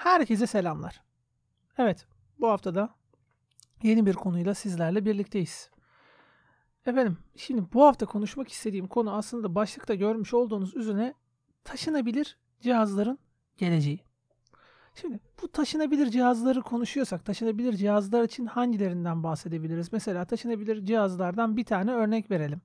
Herkese selamlar. Evet, bu hafta da yeni bir konuyla sizlerle birlikteyiz. Efendim, şimdi bu hafta konuşmak istediğim konu aslında başlıkta görmüş olduğunuz üzere taşınabilir cihazların geleceği. Şimdi bu taşınabilir cihazları konuşuyorsak, taşınabilir cihazlar için hangilerinden bahsedebiliriz? Mesela taşınabilir cihazlardan bir tane örnek verelim.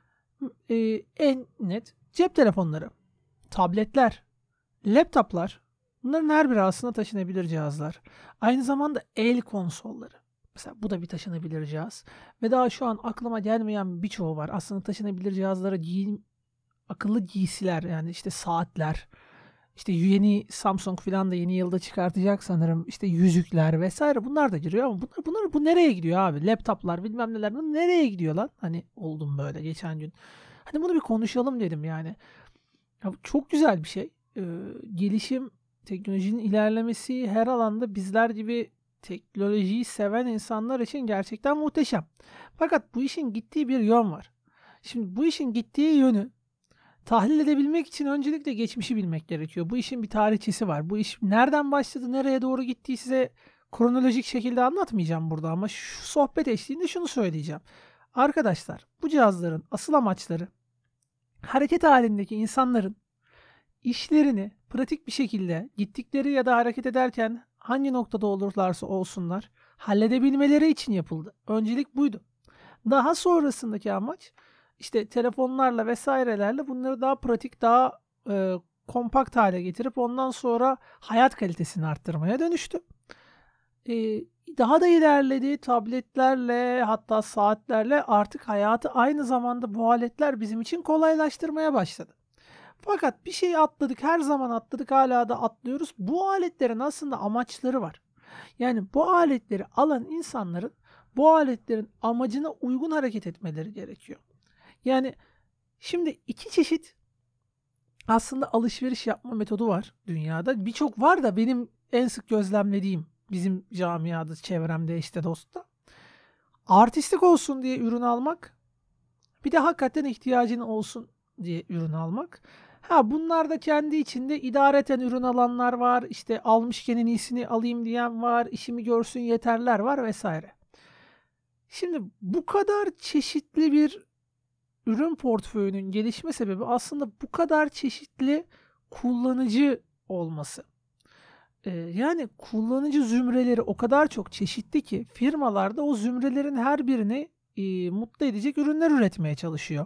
En net cep telefonları, tabletler, laptoplar, bunların her biri aslında taşınabilir cihazlar. Aynı zamanda el konsolları. Mesela bu da bir taşınabilir cihaz. Ve daha şu an aklıma gelmeyen birçoğu var. Aslında taşınabilir cihazlara akıllı giysiler, yani işte saatler, işte yeni Samsung falan da yeni yılda çıkartacak sanırım. İşte yüzükler vesaire, bunlar da giriyor ama bu nereye gidiyor abi? Laptoplar bilmem neler, bu nereye gidiyor lan? Hani oldum böyle geçen gün. Hani bunu bir konuşalım dedim yani. Ya bu çok güzel bir şey. Gelişim, teknolojinin ilerlemesi her alanda bizler gibi teknolojiyi seven insanlar için gerçekten muhteşem. Fakat bu işin gittiği bir yön var. Şimdi bu işin gittiği yönü tahlil edebilmek için öncelikle geçmişi bilmek gerekiyor. Bu işin bir tarihçesi var. Bu iş nereden başladı, nereye doğru gittiği size kronolojik şekilde anlatmayacağım burada ama şu sohbet eşliğinde şunu söyleyeceğim. Arkadaşlar, bu cihazların asıl amaçları hareket halindeki insanların İşlerini pratik bir şekilde gittikleri ya da hareket ederken hangi noktada olurlarsa olsunlar halledebilmeleri için yapıldı. Öncelik buydu. Daha sonrasındaki amaç işte telefonlarla vesairelerle bunları daha pratik, daha kompakt hale getirip ondan sonra hayat kalitesini arttırmaya dönüştü. E, Daha da ilerledi, tabletlerle, hatta saatlerle artık hayatı aynı zamanda bu aletler bizim için kolaylaştırmaya başladı. Fakat bir şeyi atladık, her zaman atladık, hala da atlıyoruz. Bu aletlerin aslında amaçları var. Yani bu aletleri alan insanların bu aletlerin amacına uygun hareket etmeleri gerekiyor. Yani şimdi iki çeşit aslında alışveriş yapma metodu var dünyada. Birçok var da benim en sık gözlemlediğim bizim camiada, çevremde, işte dostta. Artistik olsun diye ürün almak, bir de hakikaten ihtiyacın olsun diye ürün almak. Bunlar da kendi içinde idareten ürün alanlar var. İşte almışken en iyisini alayım diyen var. İşimi görsün yeterler var vesaire. Şimdi bu kadar çeşitli bir ürün portföyünün gelişme sebebi aslında bu kadar çeşitli kullanıcı olması. Yani kullanıcı zümreleri o kadar çok çeşitli ki firmalar da o zümrelerin her birini mutlu edecek ürünler üretmeye çalışıyor.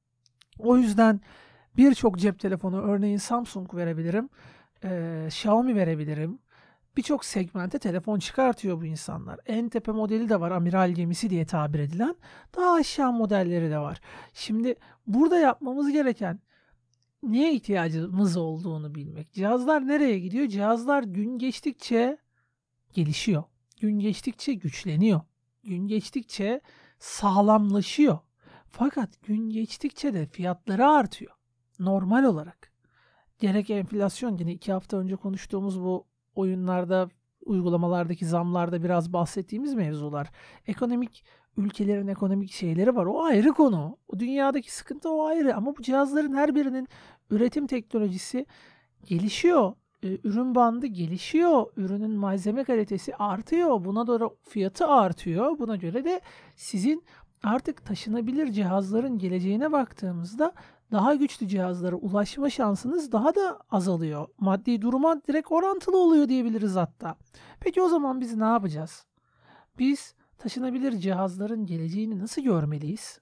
O yüzden birçok cep telefonu, örneğin Samsung verebilirim, Xiaomi verebilirim. Birçok segmente telefon çıkartıyor bu insanlar. En tepe modeli de var, amiral gemisi diye tabir edilen. Daha aşağı modelleri de var. Şimdi burada yapmamız gereken neye ihtiyacımız olduğunu bilmek. Cihazlar nereye gidiyor? Cihazlar gün geçtikçe gelişiyor. Gün geçtikçe güçleniyor. Gün geçtikçe sağlamlaşıyor. Fakat gün geçtikçe de fiyatları artıyor. Normal olarak. Gerek enflasyon, yine 2 hafta önce konuştuğumuz bu oyunlarda, uygulamalardaki zamlarda biraz bahsettiğimiz mevzular. Ülkelerin ekonomik şeyleri var. O ayrı konu. O dünyadaki sıkıntı o ayrı. Ama bu cihazların her birinin üretim teknolojisi gelişiyor. Ürün bandı gelişiyor. Ürünün malzeme kalitesi artıyor. Buna göre fiyatı artıyor. Buna göre de sizin artık taşınabilir cihazların geleceğine baktığımızda daha güçlü cihazlara ulaşma şansınız daha da azalıyor. Maddi duruma direkt orantılı oluyor diyebiliriz hatta. Peki o zaman biz ne yapacağız? Biz taşınabilir cihazların geleceğini nasıl görmeliyiz?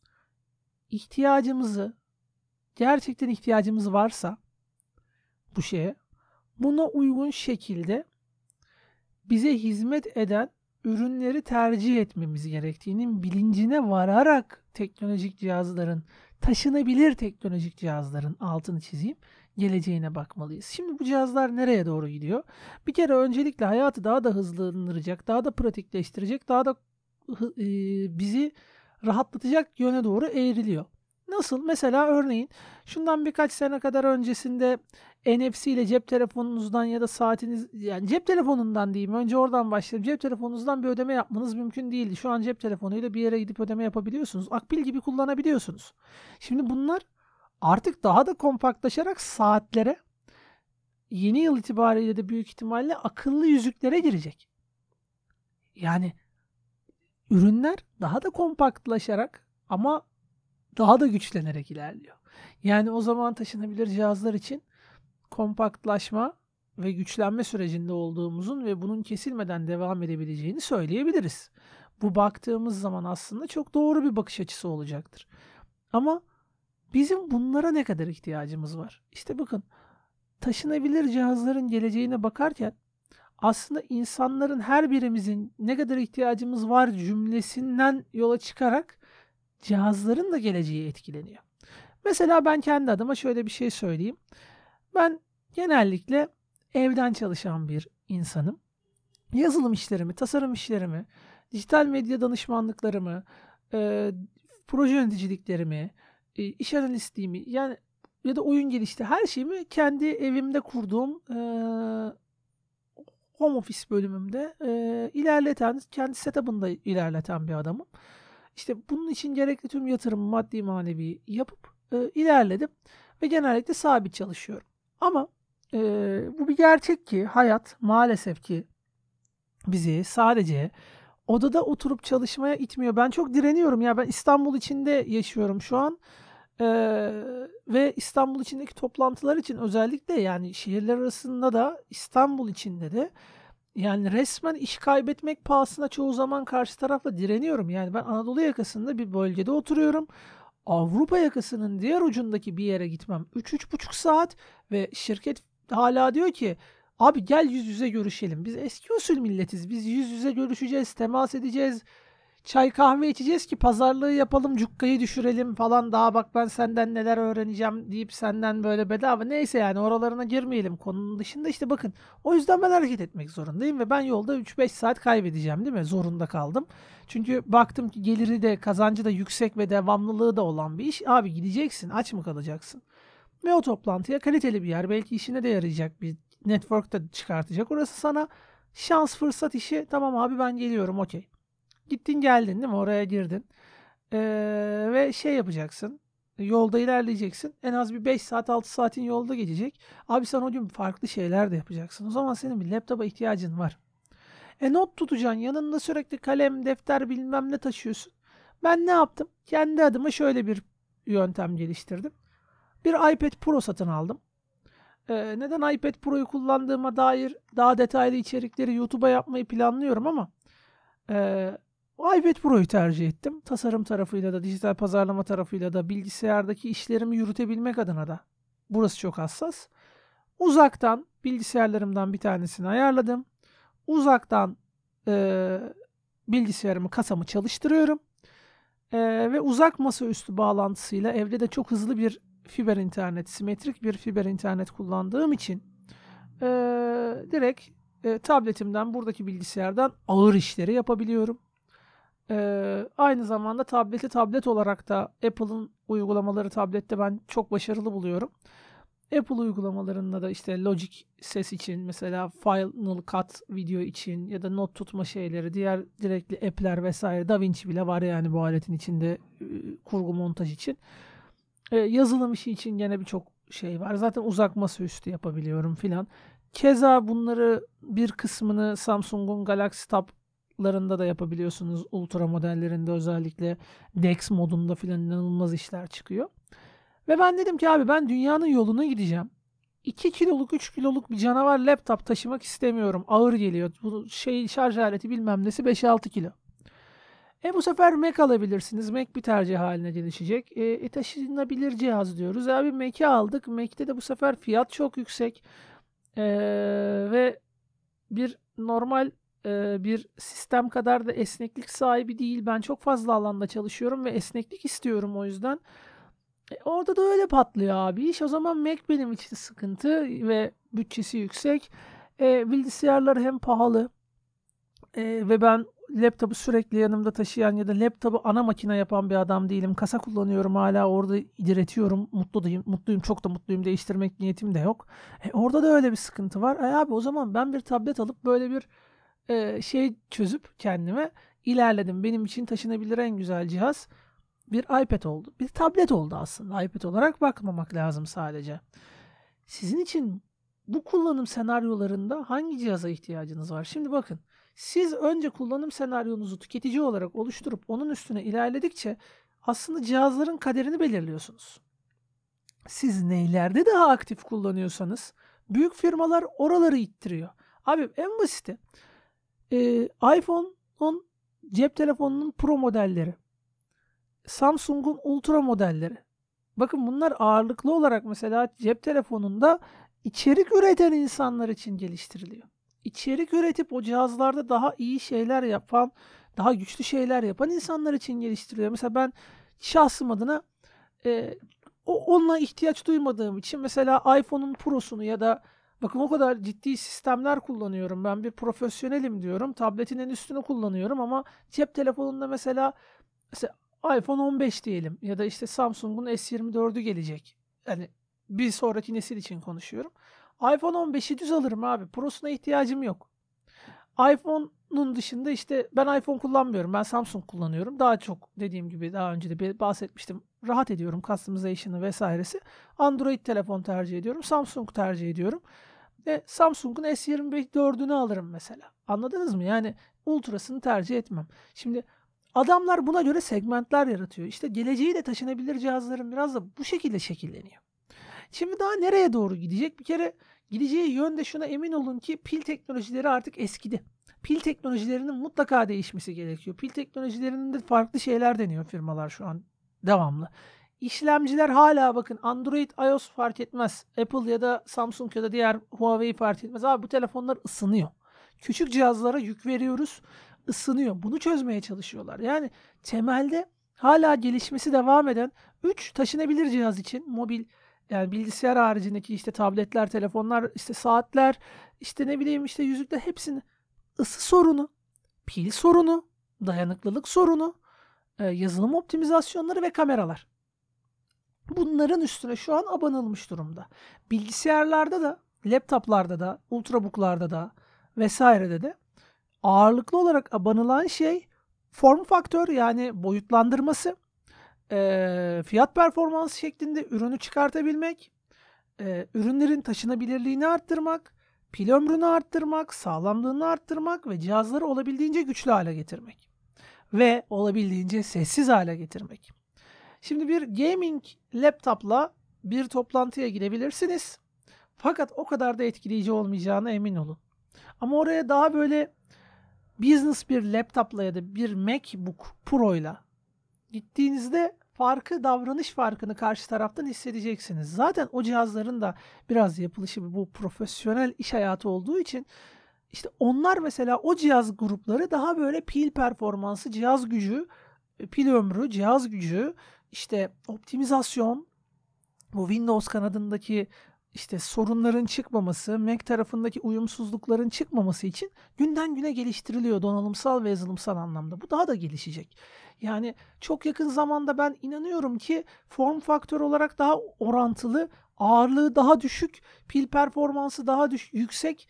Gerçekten ihtiyacımız varsa bu şeye, buna uygun şekilde bize hizmet eden ürünleri tercih etmemiz gerektiğinin bilincine vararak taşınabilir teknolojik cihazların altını çizeyim, geleceğine bakmalıyız. Şimdi bu cihazlar nereye doğru gidiyor? Bir kere öncelikle hayatı daha da hızlandıracak, daha da pratikleştirecek, daha da bizi rahatlatacak yöne doğru eğriliyor. Nasıl? Mesela örneğin şundan birkaç sene kadar öncesinde NFC ile cep telefonunuzdan ya da saatiniz, yani cep telefonundan diyeyim, önce oradan başlayalım. Cep telefonunuzdan bir ödeme yapmanız mümkün değildi. Şu an cep telefonuyla bir yere gidip ödeme yapabiliyorsunuz. Akbil gibi kullanabiliyorsunuz. Şimdi bunlar artık daha da kompaktlaşarak saatlere, yeni yıl itibariyle de büyük ihtimalle akıllı yüzüklere girecek. Yani ürünler daha da kompaktlaşarak ama daha da güçlenerek ilerliyor. Yani o zaman taşınabilir cihazlar için kompaktlaşma ve güçlenme sürecinde olduğumuzun ve bunun kesilmeden devam edebileceğini söyleyebiliriz. Bu baktığımız zaman aslında çok doğru bir bakış açısı olacaktır. Ama bizim bunlara ne kadar ihtiyacımız var? İşte bakın, taşınabilir cihazların geleceğine bakarken aslında insanların her birimizin ne kadar ihtiyacımız var cümlesinden yola çıkarak cihazların da geleceği etkileniyor. Mesela ben kendi adıma şöyle bir şey söyleyeyim. Ben genellikle evden çalışan bir insanım. Yazılım işlerimi, tasarım işlerimi, dijital medya danışmanlıklarımı, proje yöneticiliklerimi, iş analistliğimi yani ya da oyun gelişti her şeyimi kendi evimde kurduğum home office bölümümde ilerleten, kendi setup'ında ilerleten bir adamım. İşte bunun için gerekli tüm yatırımı maddi manevi yapıp ilerledim ve genellikle sabit çalışıyorum. Ama bu bir gerçek ki hayat maalesef ki bizi sadece odada oturup çalışmaya itmiyor. Ben çok direniyorum ya. Ben İstanbul içinde yaşıyorum şu an. Ve İstanbul içindeki toplantılar için özellikle yani şehirler arasında da İstanbul içinde de yani resmen iş kaybetmek pahasına çoğu zaman karşı tarafla direniyorum. Yani ben Anadolu yakasında bir bölgede oturuyorum. Avrupa yakasının diğer ucundaki bir yere gitmem 3-3,5 saat ve şirket hala diyor ki abi gel yüz yüze görüşelim. Biz eski usul milletiz. Biz yüz yüze görüşeceğiz, temas edeceğiz. Çay kahve içeceğiz ki pazarlığı yapalım, cukkayı düşürelim falan. Daha bak ben senden neler öğreneceğim deyip senden böyle bedava. Neyse yani oralarına girmeyelim konunun dışında. İşte bakın o yüzden ben hareket etmek zorundayım ve ben yolda 3-5 saat kaybedeceğim değil mi? Zorunda kaldım. Çünkü baktım ki geliri de kazancı da yüksek ve devamlılığı da olan bir iş. Abi gideceksin, aç mı kalacaksın? Ve o toplantıya kaliteli bir yer, belki işine de yarayacak bir network da çıkartacak. Orası sana şans fırsat işi. Tamam abi ben geliyorum, okey. Gittin geldin değil mi? Oraya girdin. Ve şey yapacaksın. Yolda ilerleyeceksin. En az bir 5 saat 6 saatin yolda geçecek. Abi sen o gün farklı şeyler de yapacaksın. O zaman senin bir laptopa ihtiyacın var. Not tutacaksın. Yanında sürekli kalem, defter bilmem ne taşıyorsun. Ben ne yaptım? Kendi adıma şöyle bir yöntem geliştirdim. Bir iPad Pro satın aldım. Neden iPad Pro'yu kullandığıma dair daha detaylı içerikleri YouTube'a yapmayı planlıyorum ama iPad Pro'yu tercih ettim. Tasarım tarafıyla da, dijital pazarlama tarafıyla da, bilgisayardaki işlerimi yürütebilmek adına da. Burası çok hassas. Uzaktan bilgisayarlarımdan bir tanesini ayarladım. Uzaktan bilgisayarımı, kasamı çalıştırıyorum. Ve uzak masaüstü bağlantısıyla evde de çok hızlı bir fiber internet, simetrik bir fiber internet kullandığım için direkt tabletimden, buradaki bilgisayardan ağır işleri yapabiliyorum. Aynı zamanda tableti tablet olarak da Apple'ın uygulamaları tablette ben çok başarılı buluyorum. Apple uygulamalarında da işte Logic ses için, mesela Final Cut video için ya da not tutma şeyleri, diğer direktli app'ler vesaire, DaVinci bile var yani bu aletin içinde kurgu montaj için. Yazılım işi için gene birçok şey var. Zaten uzak masaüstü yapabiliyorum filan. Keza bunları bir kısmını Samsung'un Galaxy Tab'larında da yapabiliyorsunuz. Ultra modellerinde özellikle DeX modunda filan inanılmaz işler çıkıyor. Ve ben dedim ki abi ben dünyanın yoluna gideceğim. 2 kiloluk 3 kiloluk bir canavar laptop taşımak istemiyorum. Ağır geliyor. Bu şarj aleti bilmem nesi 5-6 kilo. Bu sefer Mac alabilirsiniz. Mac bir tercih haline gelişecek. Taşınabilir cihaz diyoruz. Abi Mac'i aldık. Mac'te de bu sefer fiyat çok yüksek. Ve bir normal bir sistem kadar da esneklik sahibi değil. Ben çok fazla alanda çalışıyorum ve esneklik istiyorum o yüzden. Orada da öyle patlıyor abi iş. O zaman Mac benim için sıkıntı ve bütçesi yüksek. Bilgisayarlar hem pahalı ve ben laptopu sürekli yanımda taşıyan ya da laptopu ana makine yapan bir adam değilim. Kasa kullanıyorum hala, orada diretiyorum. Mutluyum, çok da mutluyum. Değiştirmek niyetim de yok. Orada da öyle bir sıkıntı var. Abi o zaman ben bir tablet alıp böyle bir şey çözüp kendime ilerledim. Benim için taşınabilir en güzel cihaz bir iPad oldu. Bir tablet oldu aslında. iPad olarak bakmamak lazım sadece. Sizin için bu kullanım senaryolarında hangi cihaza ihtiyacınız var? Şimdi bakın, siz önce kullanım senaryonuzu tüketici olarak oluşturup onun üstüne ilerledikçe aslında cihazların kaderini belirliyorsunuz. Siz neylerde daha aktif kullanıyorsanız büyük firmalar oraları ittiriyor. Abi en basiti iPhone'un cep telefonunun Pro modelleri, Samsung'un Ultra modelleri. Bakın bunlar ağırlıklı olarak mesela cep telefonunda içerik üreten insanlar için geliştiriliyor. İçerik üretip o cihazlarda daha iyi şeyler yapan, daha güçlü şeyler yapan insanlar için geliştiriliyor. Mesela ben şahsım adına onunla ihtiyaç duymadığım için mesela iPhone'un Pro'sunu ya da bakın o kadar ciddi sistemler kullanıyorum. Ben bir profesyonelim diyorum. Tabletin en üstünü kullanıyorum ama cep telefonunda mesela iPhone 15 diyelim ya da işte Samsung'un S24'ü gelecek. Yani bir sonraki nesil için konuşuyorum. iPhone 15'i düz alırım abi. Pro'suna ihtiyacım yok. iPhone'un dışında işte ben iPhone kullanmıyorum. Ben Samsung kullanıyorum. Daha çok dediğim gibi daha önce de bahsetmiştim. Rahat ediyorum customization'ı vesairesi. Android telefon tercih ediyorum. Samsung tercih ediyorum. Samsung'un S24'ünü alırım mesela. Anladınız mı? Yani Ultra'sını tercih etmem. Şimdi adamlar buna göre segmentler yaratıyor. İşte geleceği de taşınabilir cihazların biraz da bu şekilde şekilleniyor. Şimdi daha nereye doğru gidecek? Bir kere gideceği yönde şuna emin olun ki pil teknolojileri artık eskidi. Pil teknolojilerinin mutlaka değişmesi gerekiyor. Pil teknolojilerinde farklı şeyler deniyor firmalar şu an devamlı. İşlemciler hala bakın Android, iOS fark etmez. Apple ya da Samsung ya da diğer Huawei fark etmez. Abi bu telefonlar ısınıyor. Küçük cihazlara yük veriyoruz, ısınıyor. Bunu çözmeye çalışıyorlar. Yani temelde hala gelişmesi devam eden 3 taşınabilir cihaz için mobil, yani bilgisayar haricindeki işte tabletler, telefonlar, işte saatler, işte ne bileyim işte yüzükler, hepsini ısı sorunu, pil sorunu, dayanıklılık sorunu, yazılım optimizasyonları ve kameralar. Bunların üstüne şu an abanılmış durumda. Bilgisayarlarda da, laptoplarda da, ultrabooklarda da vesairede de ağırlıklı olarak abanılan şey form faktör, yani boyutlandırması, fiyat performans şeklinde ürünü çıkartabilmek, ürünlerin taşınabilirliğini arttırmak, pil ömrünü arttırmak, sağlamlığını arttırmak ve cihazları olabildiğince güçlü hale getirmek. Ve olabildiğince sessiz hale getirmek. Şimdi bir gaming laptopla bir toplantıya girebilirsiniz. Fakat o kadar da etkileyici olmayacağına emin olun. Ama oraya daha böyle business bir laptopla ya da bir MacBook Pro'yla gittiğinizde davranış farkını karşı taraftan hissedeceksiniz. Zaten o cihazların da biraz yapılışı bu profesyonel iş hayatı olduğu için işte onlar mesela o cihaz grupları daha böyle pil performansı, cihaz gücü, pil ömrü, cihaz gücü, işte optimizasyon, bu Windows kanadındaki işte sorunların çıkmaması, Mac tarafındaki uyumsuzlukların çıkmaması için günden güne geliştiriliyor donanımsal ve yazılımsal anlamda. Bu daha da gelişecek. Yani çok yakın zamanda ben inanıyorum ki form faktör olarak daha orantılı, ağırlığı daha düşük, pil performansı daha yüksek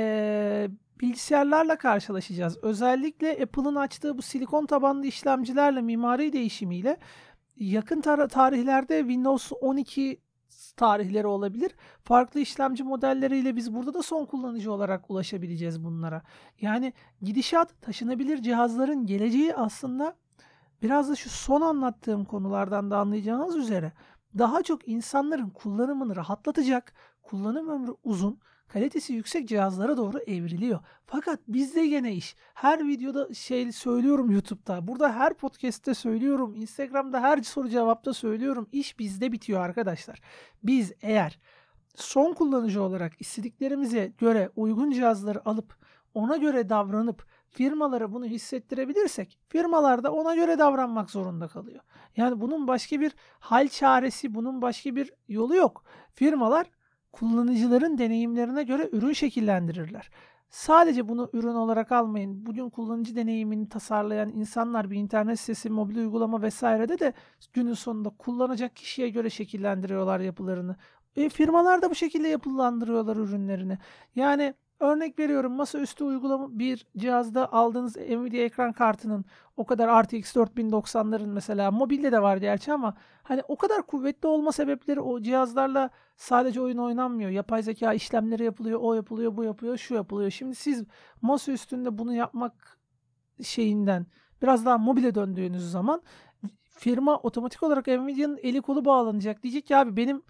bilgisayarlarla karşılaşacağız. Özellikle Apple'ın açtığı bu silikon tabanlı işlemcilerle, mimari değişimiyle yakın tarihlerde Windows 12 tarihleri olabilir. Farklı işlemci modelleriyle biz burada da son kullanıcı olarak ulaşabileceğiz bunlara. Yani gidişat, taşınabilir cihazların geleceği aslında biraz da şu son anlattığım konulardan da anlayacağınız üzere daha çok insanların kullanımını rahatlatacak, kullanım ömrü uzun, kalitesi yüksek cihazlara doğru evriliyor. Fakat bizde gene iş. Her videoda söylüyorum YouTube'da. Burada her podcast'te söylüyorum. Instagram'da her soru cevapta söylüyorum. İş bizde bitiyor arkadaşlar. Biz eğer son kullanıcı olarak istediklerimize göre uygun cihazları alıp ona göre davranıp firmalara bunu hissettirebilirsek firmalar da ona göre davranmak zorunda kalıyor. Yani bunun başka bir hal çaresi, bunun başka bir yolu yok. Firmalar kullanıcıların deneyimlerine göre ürün şekillendirirler. Sadece bunu ürün olarak almayın. Bugün kullanıcı deneyimini tasarlayan insanlar bir internet sitesi, mobil uygulama vesairede de günün sonunda kullanacak kişiye göre şekillendiriyorlar yapılarını. Firmalar da bu şekilde yapılandırıyorlar ürünlerini. Yani Örnek veriyorum, masaüstü uygulama bir cihazda aldığınız Nvidia ekran kartının o kadar RTX 4090'ların mesela mobilde de var gerçi ama hani o kadar kuvvetli olma sebepleri o cihazlarla sadece oyun oynanmıyor. Yapay zeka işlemleri yapılıyor, o yapılıyor, bu yapılıyor, şu yapılıyor. Şimdi siz masa üstünde bunu yapmak şeyinden biraz daha mobile döndüğünüz zaman firma otomatik olarak Nvidia'nın eli kolu bağlanacak. Diyecek ki abi benim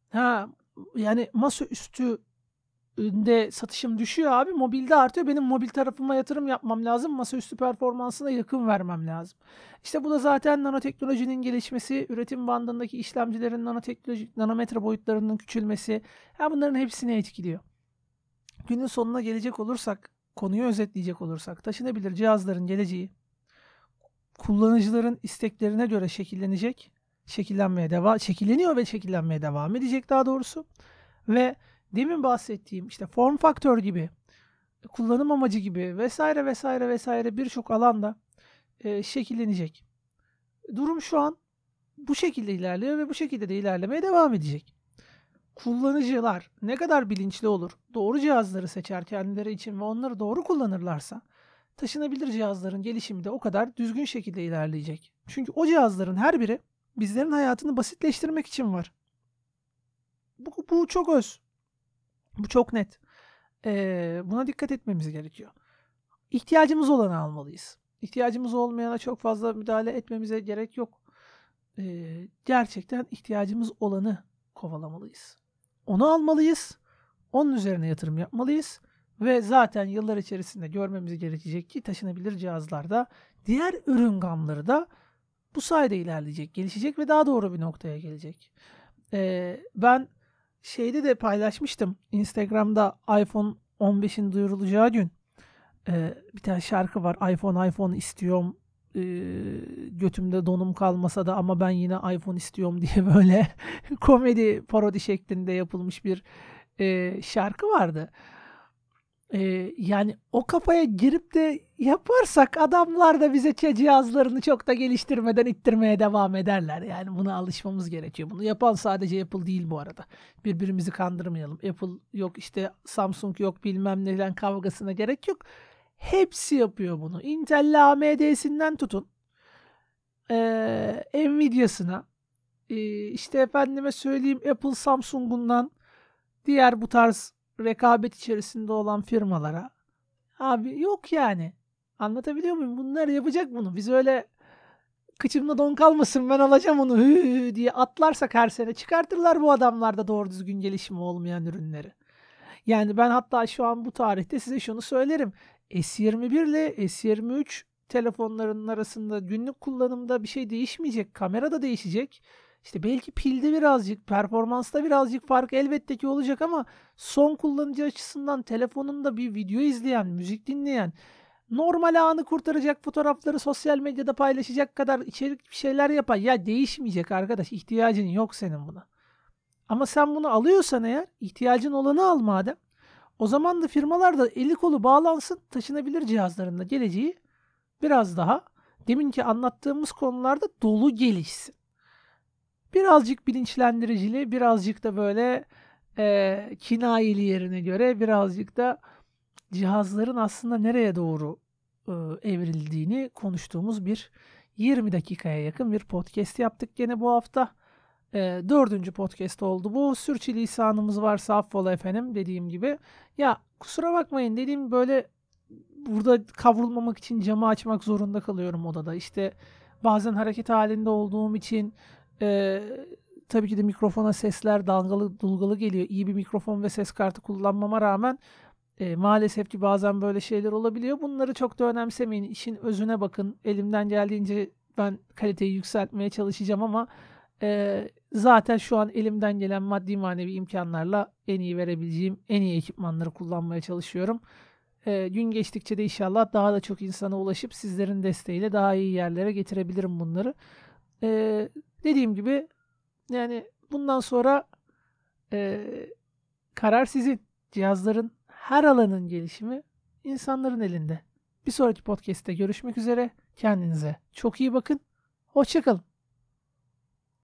yani masaüstü de satışım düşüyor abi. Mobilde artıyor. Benim mobil tarafıma yatırım yapmam lazım. Masaüstü performansına yakın vermem lazım. İşte bu da zaten nanoteknolojinin gelişmesi, üretim bandındaki işlemcilerin nanometre boyutlarının küçülmesi. Bunların hepsini etkiliyor. Günün sonuna gelecek olursak, konuyu özetleyecek olursak, taşınabilir cihazların geleceği kullanıcıların isteklerine göre şekilleniyor ve şekillenmeye devam edecek daha doğrusu. Ve demin bahsettiğim işte form faktör gibi, kullanım amacı gibi vesaire vesaire vesaire birçok alanda şekillenecek. Durum şu an bu şekilde ilerliyor ve bu şekilde de ilerlemeye devam edecek. Kullanıcılar ne kadar bilinçli olur, doğru cihazları seçer kendileri için ve onları doğru kullanırlarsa taşınabilir cihazların gelişimi de o kadar düzgün şekilde ilerleyecek. Çünkü o cihazların her biri bizlerin hayatını basitleştirmek için var. Bu çok öz. Bu çok net. Buna dikkat etmemiz gerekiyor. İhtiyacımız olanı almalıyız. İhtiyacımız olmayana çok fazla müdahale etmemize gerek yok. Gerçekten ihtiyacımız olanı kovalamalıyız. Onu almalıyız. Onun üzerine yatırım yapmalıyız. Ve zaten yıllar içerisinde görmemiz gerekecek ki taşınabilir cihazlarda diğer ürün gamları da bu sayede ilerleyecek, gelişecek ve daha doğru bir noktaya gelecek. Ben şeyde de paylaşmıştım. Instagram'da iPhone 15'in duyurulacağı gün bir tane şarkı var. iPhone istiyorum. Götümde donum kalmasa da ama ben yine iPhone istiyorum diye böyle komedi parodi şeklinde yapılmış bir şarkı vardı. Yani o kafaya girip de yaparsak adamlar da bize cihazlarını çok da geliştirmeden ittirmeye devam ederler. Yani buna alışmamız gerekiyor. Bunu yapan sadece Apple değil bu arada. Birbirimizi kandırmayalım. Apple yok işte, Samsung yok, bilmem neden kavgasına gerek yok. Hepsi yapıyor bunu. Intel'le AMD'sinden tutun. Nvidia'sına. İşte efendime söyleyeyim Apple Samsung'undan diğer bu tarz rekabet içerisinde olan firmalara. Abi yok yani. Anlatabiliyor muyum? Bunlar yapacak bunu. Biz öyle kıçımda don kalmasın ben alacağım onu diye atlarsak her sene çıkartırlar bu adamlar da doğru düzgün gelişimi olmayan ürünleri. Yani ben hatta şu an bu tarihte size şunu söylerim. S21 ile S23 telefonlarının arasında günlük kullanımda bir şey değişmeyecek. Kamera da değişecek. İşte belki pilde birazcık, performansta birazcık fark elbette ki olacak ama son kullanıcı açısından telefonunda bir video izleyen, müzik dinleyen, normal anı kurtaracak fotoğrafları sosyal medyada paylaşacak kadar içerik bir şeyler yapan ya değişmeyecek arkadaş. İhtiyacın yok senin buna. Ama sen bunu alıyorsan eğer ihtiyacın olanı al madem. O zaman da firmalar da eli kolu bağlansın, taşınabilir cihazlarında geleceği biraz daha deminki anlattığımız konularda dolu gelişsin. Birazcık bilinçlendiricili, birazcık da böyle kinayeli yerine göre birazcık da cihazların aslında nereye doğru evrildiğini konuştuğumuz bir 20 dakikaya yakın bir podcast yaptık gene bu hafta. 4. podcast oldu bu. Sürçülisanımız varsa affola efendim dediğim gibi. Ya kusura bakmayın dediğim böyle burada kavrulmamak için camı açmak zorunda kalıyorum odada. İşte bazen hareket halinde olduğum için tabii ki de mikrofona sesler dalgalı dulgalı geliyor. İyi bir mikrofon ve ses kartı kullanmama rağmen maalesef ki bazen böyle şeyler olabiliyor. Bunları çok da önemsemeyin. İşin özüne bakın. Elimden geldiğince ben kaliteyi yükseltmeye çalışacağım ama zaten şu an elimden gelen maddi manevi imkanlarla en iyi verebileceğim en iyi ekipmanları kullanmaya çalışıyorum. Gün geçtikçe de inşallah daha da çok insana ulaşıp sizlerin desteğiyle daha iyi yerlere getirebilirim bunları. Dediğim gibi yani bundan sonra karar sizin. Cihazların her alanın gelişimi insanların elinde. Bir sonraki podcast'te görüşmek üzere. Kendinize çok iyi bakın. Hoşça kalın.